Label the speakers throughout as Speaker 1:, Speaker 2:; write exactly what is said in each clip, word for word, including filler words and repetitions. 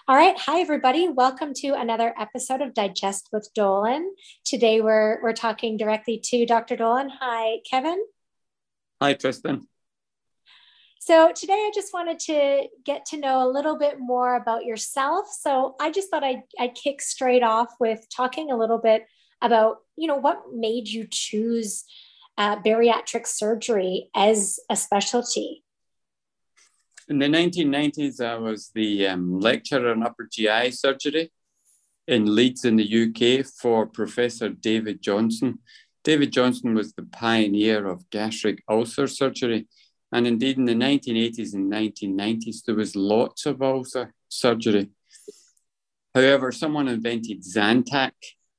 Speaker 1: All right. Hi, everybody. Welcome to another episode of Digest with Dolan. Today, we're, we're talking directly to Doctor Dolan. Hi, Kevin.
Speaker 2: Hi, Tristan.
Speaker 1: So today, I just wanted to get to know a little bit more about yourself. So I just thought I'd, I'd kick straight off with talking a little bit about, you know, what made you choose uh, bariatric surgery as a specialty?
Speaker 2: In the nineteen nineties, I was the um, lecturer in upper G I surgery in Leeds in the U K for Professor David Johnson. David Johnson was the pioneer of gastric ulcer surgery. And indeed, in the nineteen eighties and nineteen nineties, there was lots of ulcer surgery. However, someone invented Zantac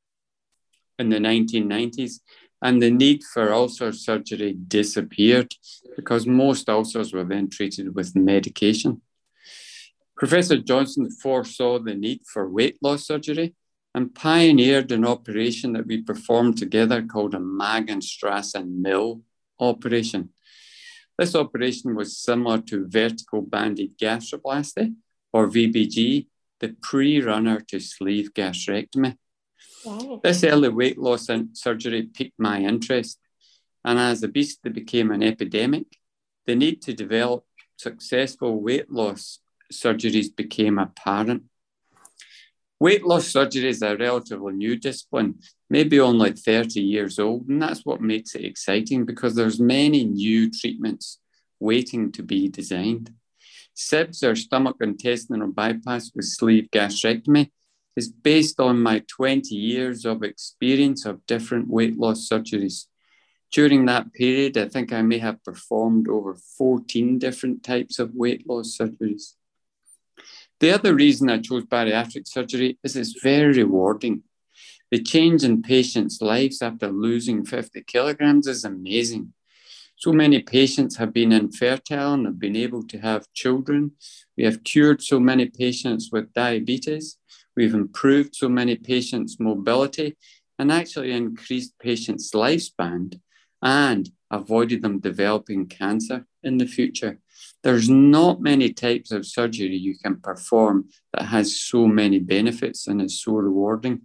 Speaker 2: in the nineteen nineties, and the need for ulcer surgery disappeared because most ulcers were then treated with medication. Professor Johnson foresaw the need for weight loss surgery and pioneered an operation that we performed together called a Magenstrasse and Mill operation. This operation was similar to vertical banded gastroplasty, or V B G, the pre-runner to sleeve gastrectomy. Wow. This early weight loss surgery piqued my interest, and as obesity became an epidemic, the need to develop successful weight loss surgeries became apparent. Weight loss surgery is a relatively new discipline, maybe only thirty years old, and that's what makes it exciting because there's many new treatments waiting to be designed. S I B S, or stomach intestinal bypass with sleeve gastrectomy, is based on my twenty years of experience of different weight loss surgeries. During that period, I think I may have performed over fourteen different types of weight loss surgeries. The other reason I chose bariatric surgery is it's very rewarding. The change in patients' lives after losing fifty kilograms is amazing. So many patients have been infertile and have been able to have children. We have cured so many patients with diabetes. We've improved so many patients' mobility and actually increased patients' lifespan and avoided them developing cancer in the future. There's not many types of surgery you can perform that has so many benefits and is so rewarding.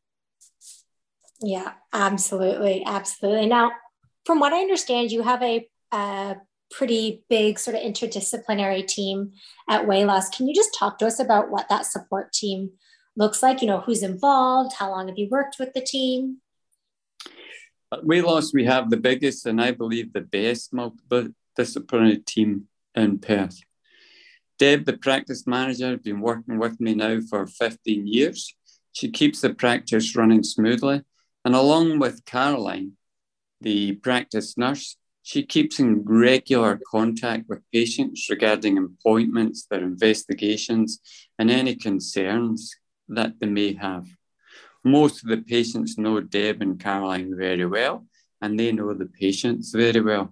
Speaker 1: Yeah, absolutely. Absolutely. Now, from what I understand, you have a, a pretty big sort of interdisciplinary team at Wayloss. Can you just talk to us about what that support team looks like? You know, who's involved? How long have you worked with the team?
Speaker 2: At Wayloss, we have the biggest and I believe the best multidisciplinary team in Perth. Deb, the practice manager, has been working with me now for fifteen years. She keeps the practice running smoothly. And along with Caroline, the practice nurse, she keeps in regular contact with patients regarding appointments, their investigations, and any concerns that they may have. Most of the patients know Deb and Caroline very well, and they know the patients very well.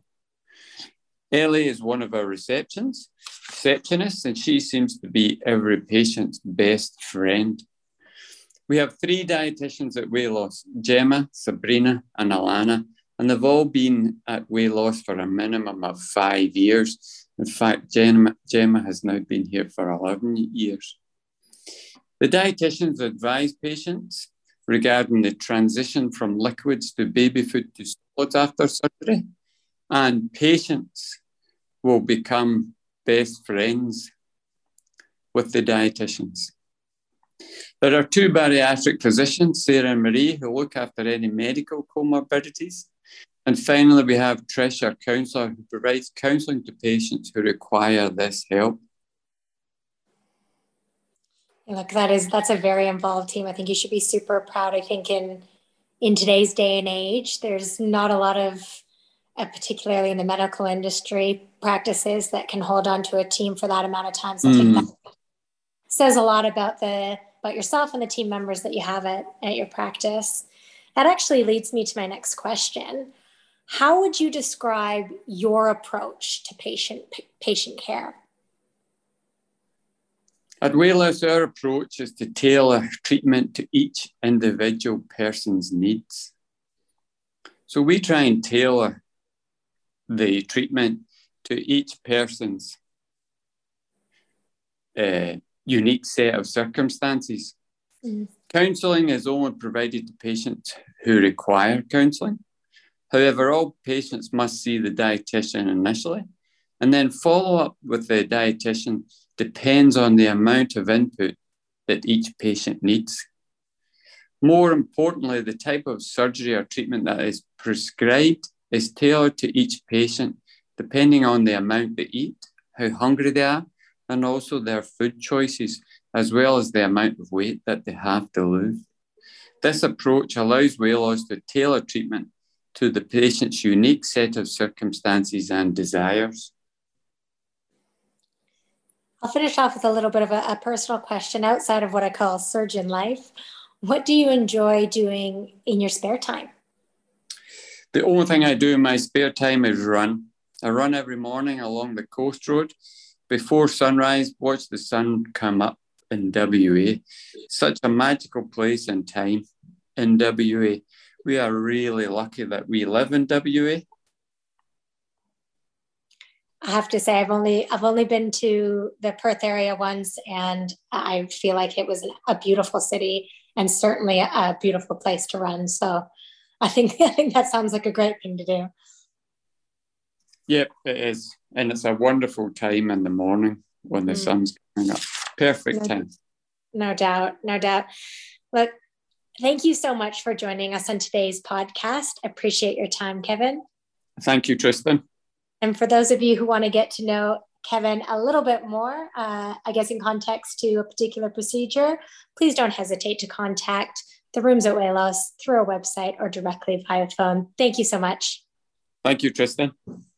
Speaker 2: Ellie is one of our receptions, receptionists, and she seems to be every patient's best friend. We have three dietitians at Wayloss, Gemma, Sabrina, and Alana, and they've all been at Wayloss for a minimum of five years. In fact, Gemma, Gemma has now been here for eleven years. The dietitians advise patients regarding the transition from liquids to baby food to solids after surgery, and patients will become best friends with the dietitians. There are two bariatric physicians, Sarah and Marie, who look after any medical comorbidities. And finally, we have Trish, our counsellor, who provides counselling to patients who require this help.
Speaker 1: Look, that is, that's a very involved team. I think you should be super proud. I think in, in today's day and age, there's not a lot of, uh, particularly in the medical industry, practices that can hold on to a team for that amount of time. So I think mm. that says a lot about the about yourself and the team members that you have at, at your practice. That actually leads me to my next question. How would you describe your approach to patient patient care?
Speaker 2: At Wayloss, our approach is to tailor treatment to each individual person's needs. So we try and tailor the treatment to each person's uh, unique set of circumstances. Mm. Counselling is only provided to patients who require counselling. However, all patients must see the dietitian initially, and then follow up with the dietitian depends on the amount of input that each patient needs. More importantly, the type of surgery or treatment that is prescribed is tailored to each patient, depending on the amount they eat, how hungry they are, and also their food choices, as well as the amount of weight that they have to lose. This approach allows weight loss to tailor treatment to the patient's unique set of circumstances and desires.
Speaker 1: I'll finish off with a little bit of a, a personal question outside of what I call surgeon life. What do you enjoy doing in your spare time?
Speaker 2: The only thing I do in my spare time is run. I run every morning along the coast road. Before sunrise, watch the sun come up in W A. Such a magical place and time in W A. We are really lucky that we live in W A.
Speaker 1: I have to say, I've only I've only been to the Perth area once, and I feel like it was a beautiful city and certainly a beautiful place to run. So I think I think that sounds like a great thing to do.
Speaker 2: Yep, it is. And it's a wonderful time in the morning when the mm. sun's coming up. Perfect
Speaker 1: no,
Speaker 2: time.
Speaker 1: No doubt, no doubt. Look, thank you so much for joining us on today's podcast. Appreciate your time, Kevin.
Speaker 2: Thank you, Tristan.
Speaker 1: And for those of you who want to get to know Kevin a little bit more, uh, I guess in context to a particular procedure, please don't hesitate to contact the Rooms at Weight Loss through our website or directly via phone. Thank you so much.
Speaker 2: Thank you, Tristan.